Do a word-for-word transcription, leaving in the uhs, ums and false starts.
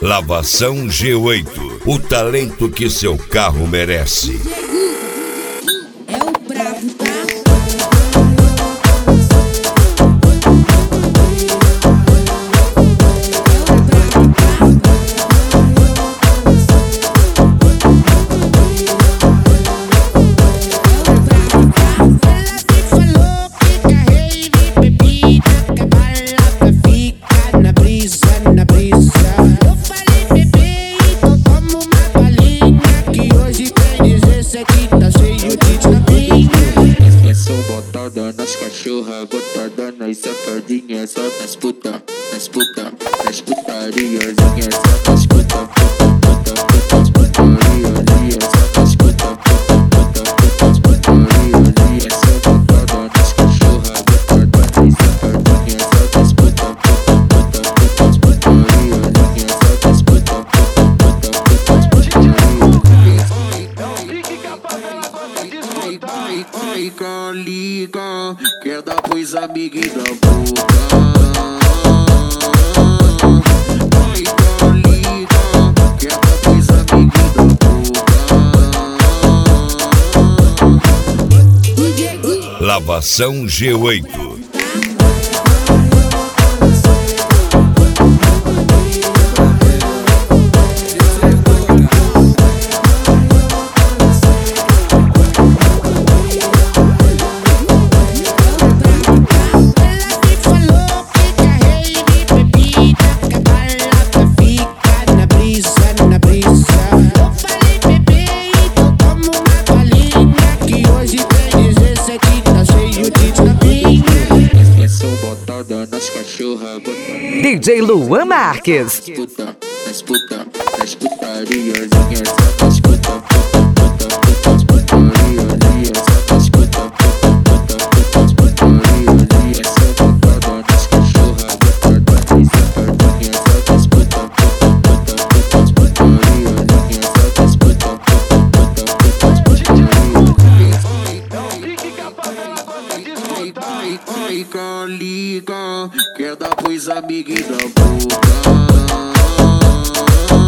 Lavação G oito, o talento que seu carro merece. É o brabo, tá? Nas cachorra, botada nas safadinhas, só nas puta, nas puta, nas putariazinhas, só nas puta, puta, puta, puta, putariazinhas, só nas puta, puta, puta, puta, putariazinhas, só botada nas cachorra, botada nas safadinhas, só nas puta, puta, puta, puta, putariazinhas, só nas puta, puta, puta, puta, putariazinhas. Liga, liga, quer dar pros amigos da boca. Liga, liga, quer dar pros amigos da boca. Lavação G oito. Nas cachorra, D J Luan Marques. Nas puta, nas puta, nas putariazinhas, só nas puta, puta, puta, puta, putariazinhas, só nas puta, puta, puta, puta, putariazinhas, só botada nas cachorra, botada nas safadinhas, só nas puta, puta, puta, puta, putariazinhas, só nas puta, puta, puta, puta, putariazinhas. Liga, liga, quer dar pros amigos da boca.